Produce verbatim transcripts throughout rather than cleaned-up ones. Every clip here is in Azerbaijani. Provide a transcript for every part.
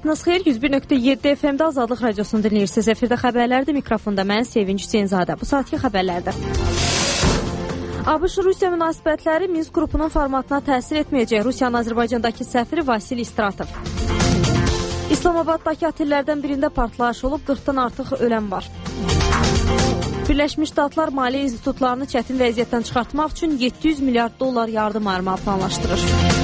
Vaxtınız xeyir, yüz bir nöqtə yeddi F M-də Azadlıq Radiosunu dinləyirsiniz. Efirdə xəbərlərdir, mikrofonda mən Sevinç Hüseynzadə. Bu saatki xəbərlərdir. ABŞ-Rusiya münasibətləri Minsk qrupunun formatına təsir etməyəcək. Rusiyanın Azərbaycandakı səfiri Vasili İstratov. İslamabaddakı otellərdən birində partlayış olub, qırxdan artıq ölən var. Birləşmiş Ştatlar maliyyə institutlarını çətin vəziyyətdən çıxartmaq üçün yeddi yüz milyard dollar yardım ayırmağı planlaşdırır.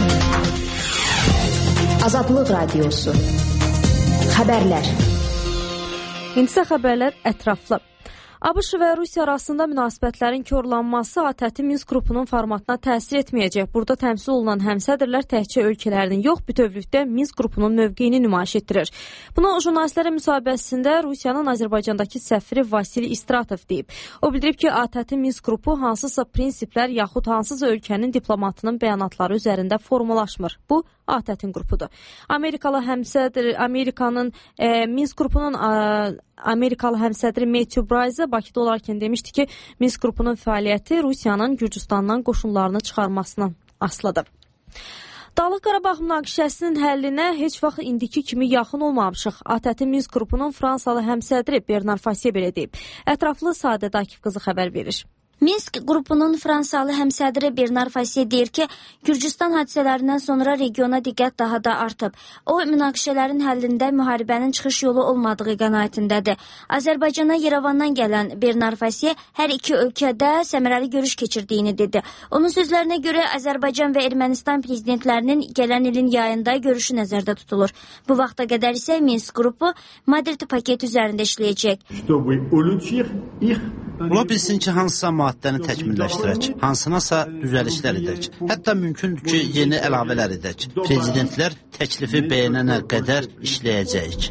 Azadlıq Radiosu. Xəbərlər. İndi isə xəbərlər ətraflı. ABŞ və Rusiya arasında münasibətlərin korlanması ATƏT Minsk qrupunun formatına təsir etməyəcək. Burada təmsil olunan həmsədrlər təkcə ölkələrinin yox, bütövlükdə Minsk qrupunun mövqeyini nümayiş etdirir. Buna jurnalistlərə müsahibəsində Rusiyanın Azərbaycandakı səfiri Vasili İstratov deyib. O bildirib ki, ATƏT Minsk qrupu hansısa prinsiplər yaxud hansısa ölkənin diplomatının bəyanatları üzərində formalaşmır. Bu ATƏT-in qrupudur. Amerikalı həmsədr, Amerikanın e, Minsk qrupunun e, Amerikalı həmsədri Matthew Bryce Bakıda olarkən demişdi ki, Minsk qrupunun fəaliyyəti Rusiyanın Gürcüstandan qoşunlarını çıxarmasından asılıdır. Dağlıq Qarabağ münaqişəsinin həllinə heç vaxt indiki kimi yaxın olmamışıq. ATƏT Minsk qrupunun Fransalı həmsədri Bernard Fassier belə deyib. Ətraflı Sadət Akif qızı xəbər verir. Minsk qrupunun Fransalı həmsədri Bernard Fassier deyir ki, Gürcüstan hadisələrindən sonra regiona diqqət daha da artıb. O, münaqişələrin həllində müharibənin çıxış yolu olmadığı qənaətindədir. Azərbaycana Yerevandan gələn Bernard Fassier hər iki ölkədə səmərəli görüş keçirdiyini dedi. Onun sözlərinə görə Azərbaycan və Ermənistan prezidentlərinin gələn ilin yayında görüşü nəzərdə tutulur. Bu vaxta qədər isə Minsk qrupu Madrid paketi üzərində işləyəcək. Ola bilsin ki, hansısa maddəni təkmilləşdirək, hansınasa düzəlişlər edək, hətta mümkündür ki, yeni əlavələr edək. Prezidentlər təklifi bəyənənə qədər işləyəcəyik.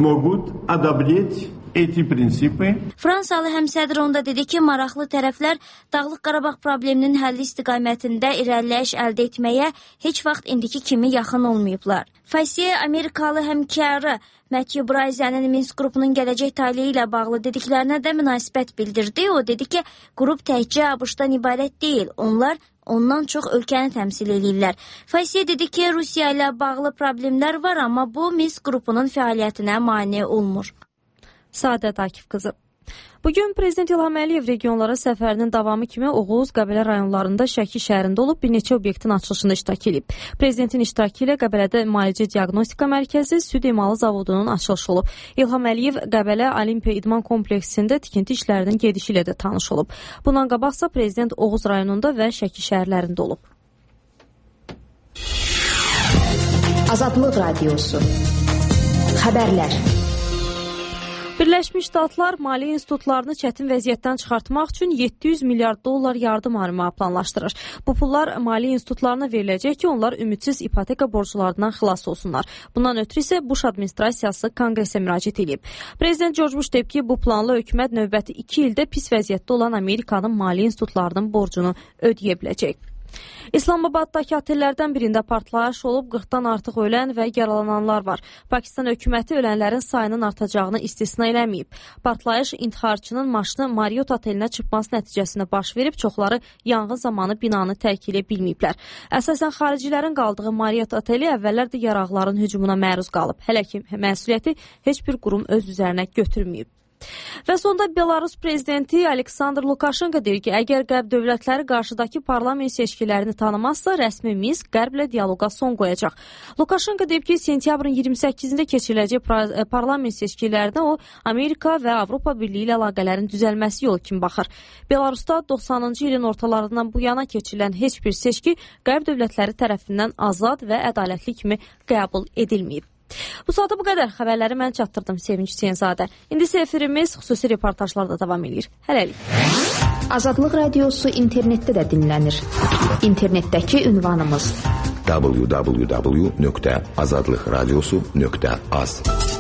Fransalı həmsədr onda dedi ki, maraqlı tərəflər Dağlıq Qarabağ probleminin həlli istiqamətində irəliləyiş əldə etməyə heç vaxt indiki kimi yaxın olmayıblar. Fassier Amerikalı həmkarı Matthew Bryce'nin Minsk qrupunun gələcək taleyi ilə bağlı dediklərinə də münasibət bildirdi. O dedi ki, qrup təkcə ABŞ-dan ibarət deyil, onlar ondan çox ölkəni təmsil edirlər. Fassier dedi ki, Rusiya ilə bağlı problemlər var, amma bu Minsk qrupunun fəaliyyətinə mane olmur. Sadət Akif qızı. Bugün Prezident İlham Əliyev regionlara səfərinin davamı kimi Oğuz, Qəbələ rayonlarında Şəki şəhərində olub, bir neçə obyektin açılışında iştirak edib. Prezidentin iştirakı ilə Qəbələdə müalicə diaqnostika mərkəzi, süd emalı zavodunun açılışı olub. İlham Əliyev Qəbələ Olimpiya İdman kompleksində tikinti işlərinin gedişi ilə də tanış olub. Bundan qabaqsa Prezident Oğuz rayonunda və Şəki şəhərlərində olub. Azadlıq Radiosu. Xəbərlər. Birləşmiş Ştatlar maliyyə institutlarını çətin vəziyyətdən çıxartmaq üçün yeddi yüz milyard dollar yardım ayırmağı planlaşdırır. Bu pullar maliyyə institutlarına veriləcək ki, onlar ümidsiz ipoteka borclarından xilas olsunlar. Bundan ötürü isə Bush administrasiyası Konqresə müraciət edib. Prezident George Bush deyib ki, bu planla hökumət növbəti iki ildə pis vəziyyətdə olan Amerikanın maliyyə institutlarının borcunu ödəyə biləcək. İslamabaddakı otellərdən birində partlayış olub, qırxdan artıq ölən və yaralananlar var. Pakistan hökuməti ölənlərin sayının artacağını istisna eləməyib. Partlayış intiharçının maşını Marriott otelinə çırpması nəticəsində baş verib, çoxları yanğın zamanı binanı tərk edə bilməyiblər. Əsasən xaricilərin qaldığı Marriott oteli əvvəllər də yaraqların hücumuna məruz qalıb. Hələ ki, məsuliyyəti heç bir qurum öz üzərinə götürməyib. Və sonda Belarus prezidenti Aleksandr Lukashenko deyir ki, əgər qərb dövlətləri qarşıdakı parlament seçkilərini tanımazsa, rəsmi Minsk qərblə dialoqa son qoyacaq. Lukashenko deyib ki, sentyabrın iyirmi səkkizində keçiriləcək parlament seçkilərinə o, Amerika və Avropa Birliyi ilə əlaqələrin düzəlməsi yolu kimi baxır. Belarusda doxsanıncı ilin ortalarından bu yana keçirilən heç bir seçki qərb dövlətləri tərəfindən azad və ədalətli kimi qəbul edilməyib. Bu saata bu qədər. Xəbərləri mən çatdırdım, Sevinç Hüseynzadə. İndi isə efirimiz xüsusi reportajlarda davam edir. Hələlik. Azadlıq Radiosu internetdə də dinlənir. İnternetdəki ünvanımız w w w nöqtə azadlıqradiosu nöqtə az.